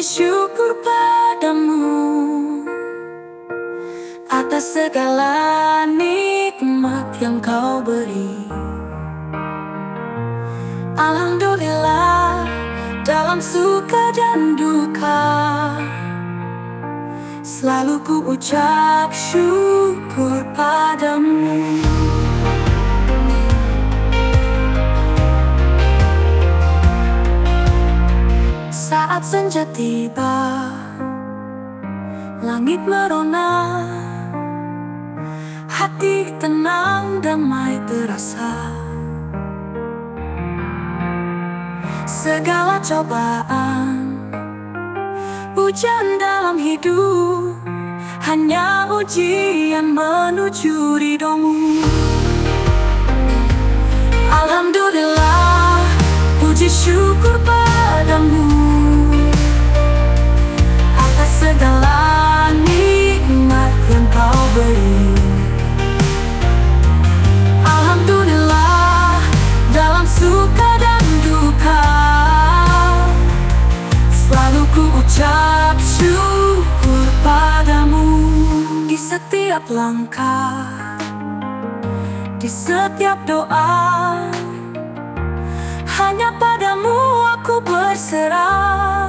syukur padamu atas segala nikmat yang kau beri. Alhamdulillah dalam suka dan duka, selalu ku ucap syukur padamu. Saat senja tiba, langit merona, hati tenang damai terasa. Segala cobaan, ujian dalam hidup, hanya ujian menuju ridhomu. Alhamdulillah, puji syukur padamu atas segala nikmat yang kau beri. Alhamdulillah dalam suka dan duka, selalu ku ucap syukur padamu. Di setiap langkah, di setiap doa, hanya padamu aku berserah.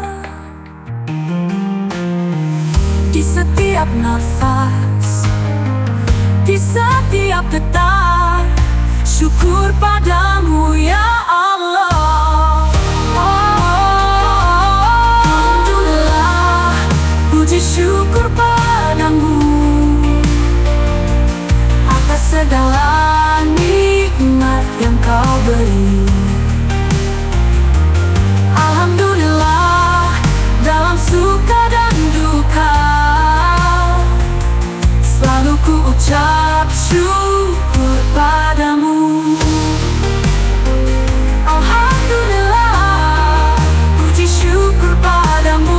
Di setiap nafas, di setiap detak, syukur padamu ya Allah. Alhamdulillah, puji syukur padamu atas segala nikmat yang kau beri. Alhamdulillah dalam suka dan duka, selalu ku ucap syukur padamu. Alhamdulillah, puji syukur padamu.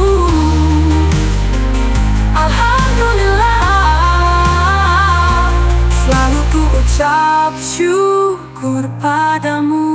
Alhamdulillah, selalu ku ucap syukur padamu.